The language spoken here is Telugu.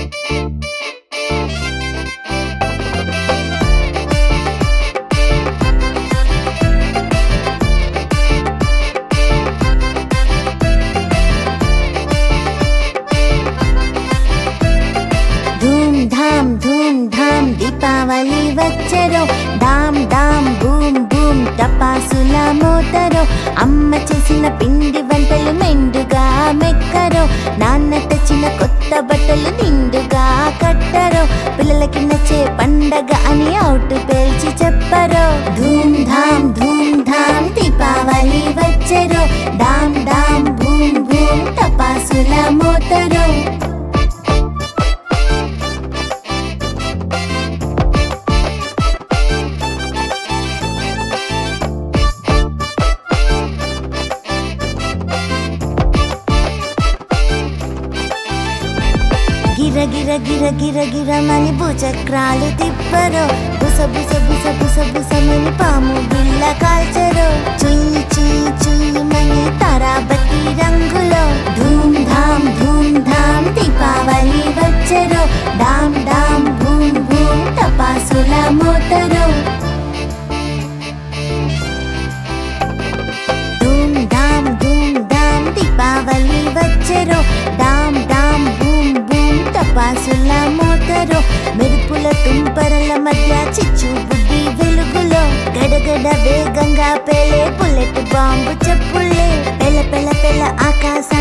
దీపావళి వచ్చెరో డామ్ డామ్ బూమ్ బూమ్ టపాసుల మోతరో అమ్మ చేసిన పిండి వంటలు మెండుగా మెక్కరో నాన్న తెచ్చిన కొత్త బట్టలు నిండుగా కట్టరో పిల్లలకి నచ్చే పండగ అని అవుట్ పేల్చి చెప్పరో ధూమ్ ధామ్ దీపావళి వచ్చెరో డామ్ డామ్ బూమ్ బూమ్ టపాసుల మోతరో గిర గిర గిర గిర గిరమని భుచక్రాలు తిప్పరో బుస బుస బుస బుస బుసమని పాము బిళ్ళ కాల్చరో చుయ్ చుయ్ చుయ్మని తారాబతి రంగులో ధూమ్ ధామ్ దీపావళి వచ్చెరో డామ్ డామ్ బూమ్ బూమ్ టపాసుల మోతరో ధూమ్ ధామ్ దీపావళి వచ్చెరో డామ్ డామ్ బూమ్ బూమ్ టపాసుల మోతరో మెరుపుల తుంపరల మధ్య చిచ్చు బుడ్డి వెలుగులో గడగడ వేగంగా పేలే బుల్లెట్ బాంబు చెప్పులే పెల పెల పెల ఆకాశ